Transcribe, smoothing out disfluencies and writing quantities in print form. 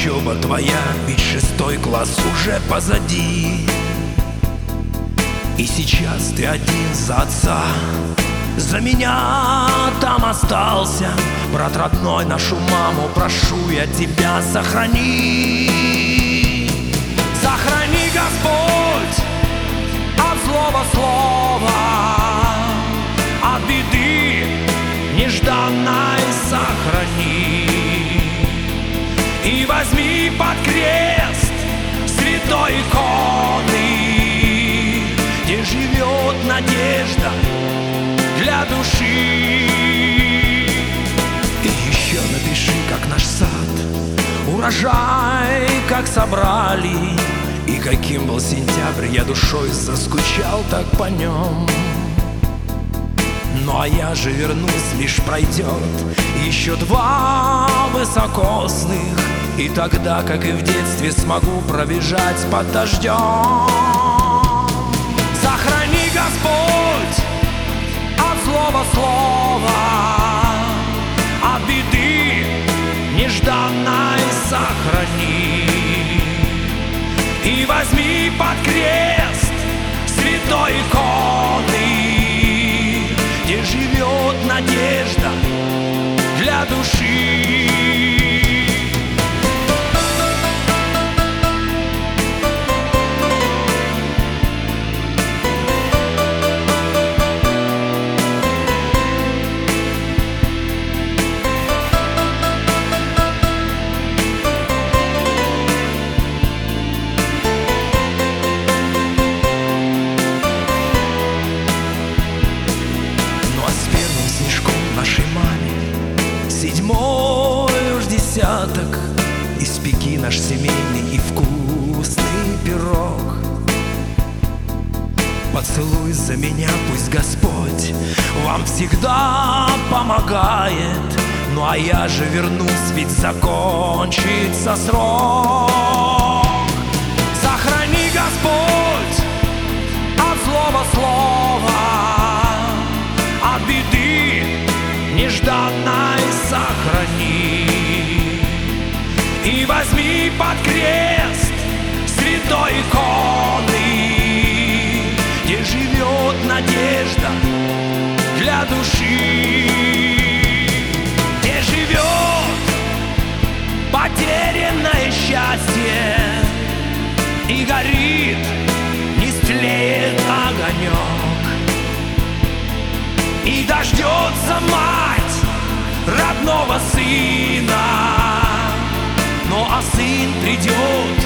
учеба твоя, ведь 6 класс уже позади. И сейчас ты один за отца, за меня там остался. Брат родной, нашу маму прошу я тебя, сохрани. Сохрани, Господь, от злого слова, от беды нежданной сохрани. И возьми под крест святой иконы, где живет надежда для души. И еще напиши, как наш сад, урожай, как собрали, и каким был сентябрь, я душой заскучал так по нем. Ну а я же вернусь, лишь пройдет еще 2 высокосных, и тогда, как и в детстве, смогу пробежать под дождем. Сохрани, Господь, от злого слова, от беды нежданной сохрани. И возьми под крест святой иконы, где живет надежда для души. Нашей маме 7-й уж десяток, испеки наш семейный и вкусный пирог. Поцелуй за меня, пусть Господь вам всегда помогает. Ну а я же вернусь, ведь закончится срок. Сохрани, Господь, от злого слова, от беды нежданной сохрани. И возьми под крест святой иконы, где живет надежда для души, где живет потерянное счастье, и горит, не стлеет огонек, и дождется мать родного сына. Ну а сын придет